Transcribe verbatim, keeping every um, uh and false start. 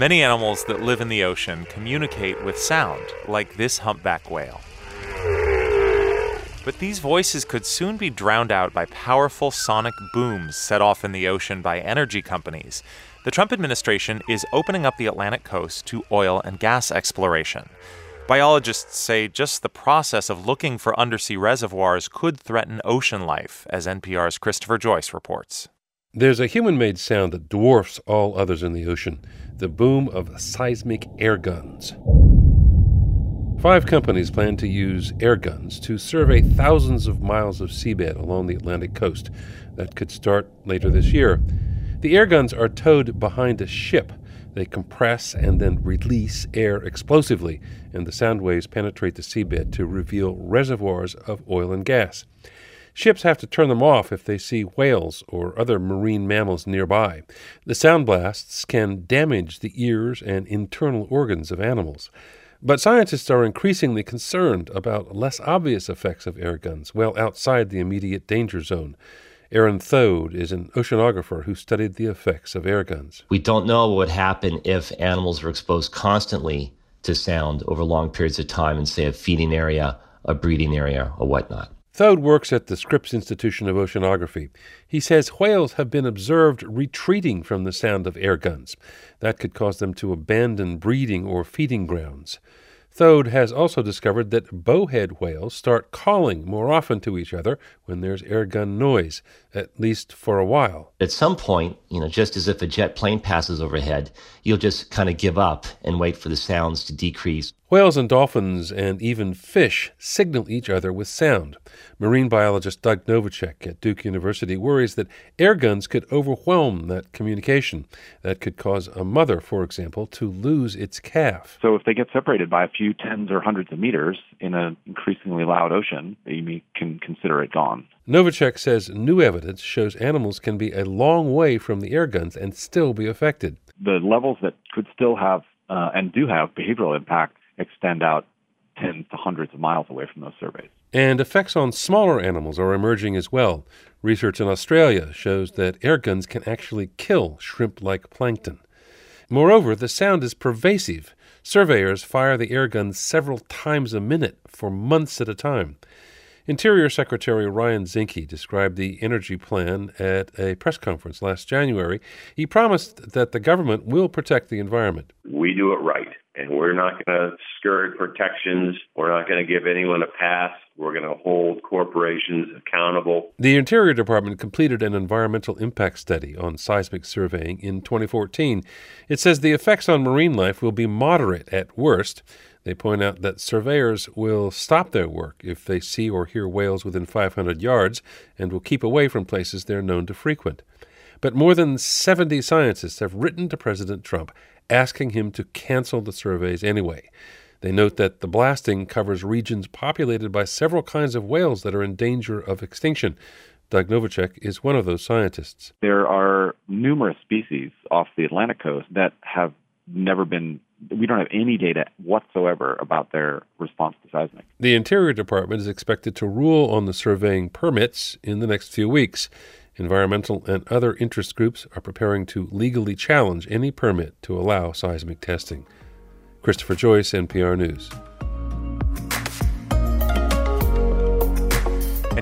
Many animals that live in the ocean communicate with sound, like this humpback whale. But these voices could soon be drowned out by powerful sonic booms set off in the ocean by energy companies. The Trump administration is opening up the Atlantic coast to oil and gas exploration. Biologists say just the process of looking for undersea reservoirs could threaten ocean life, as N P R's Christopher Joyce reports. There's a human-made sound that dwarfs all others in the ocean, the boom of seismic air guns. Five companies plan to use air guns to survey thousands of miles of seabed along the Atlantic coast. That could start later this year. The air guns are towed behind a ship. They compress and then release air explosively, and the sound waves penetrate the seabed to reveal reservoirs of oil and gas. Ships have to turn them off if they see whales or other marine mammals nearby. The sound blasts can damage the ears and internal organs of animals. But scientists are increasingly concerned about less obvious effects of air guns well outside the immediate danger zone. Aaron Thode is an oceanographer who studied the effects of air guns. We don't know what would happen if animals were exposed constantly to sound over long periods of time in, say, a feeding area, a breeding area, or whatnot. Thode works at the Scripps Institution of Oceanography. He says whales have been observed retreating from the sound of air guns. That could cause them to abandon breeding or feeding grounds. Thode has also discovered that bowhead whales start calling more often to each other when there's air gun noise, at least for a while. At some point, you know, just as if a jet plane passes overhead, you'll just kind of give up and wait for the sounds to decrease. Whales and dolphins and even fish signal each other with sound. Marine biologist Doug Novacek at Duke University worries that air guns could overwhelm that communication. That could cause a mother, for example, to lose its calf. So if they get separated by a few tens or hundreds of meters in an increasingly loud ocean, you can consider it gone. Novacek says new evidence shows animals can be a long way from the air guns and still be affected. The levels that could still have uh, and do have behavioral impact extend out tens to hundreds of miles away from those surveys. And effects on smaller animals are emerging as well. Research in Australia shows that air guns can actually kill shrimp-like plankton. Moreover, the sound is pervasive. Surveyors fire the air guns several times a minute for months at a time. Interior Secretary Ryan Zinke described the energy plan at a press conference last January. He promised that the government will protect the environment. We do it right, and we're not going to skirt protections. We're not going to give anyone a pass. We're going to hold corporations accountable. The Interior Department completed an environmental impact study on seismic surveying in twenty fourteen. It says the effects on marine life will be moderate at worst. They point out that surveyors will stop their work if they see or hear whales within five hundred yards and will keep away from places they're known to frequent. But more than seventy scientists have written to President Trump asking him to cancel the surveys anyway. They note that the blasting covers regions populated by several kinds of whales that are in danger of extinction. Doug Novacek is one of those scientists. There are numerous species off the Atlantic coast that have never been we don't have any data whatsoever about their response to seismic. The Interior Department is expected to rule on the surveying permits in the next few weeks. Environmental and other interest groups are preparing to legally challenge any permit to allow seismic testing. Christopher Joyce, N P R News.